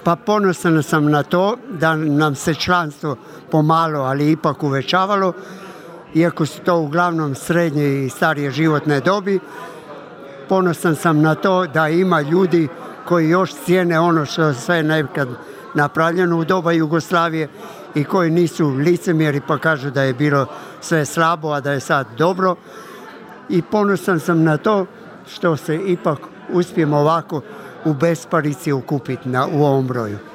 Pa ponosan sam na to da nam se članstvo pomalo, ali ipak uvećavalo, iako su to uglavnom srednje i starije životne dobi. Ponosan sam na to da ima ljudi koji još cijene ono što je sve nekad napravljeno u doba Jugoslavije i koji nisu licemjeri pa kažu da je bilo sve slabo, a da je sad dobro. I ponosan sam na to što se ipak uspijemo ovako u besparici okupiti u ovom broju.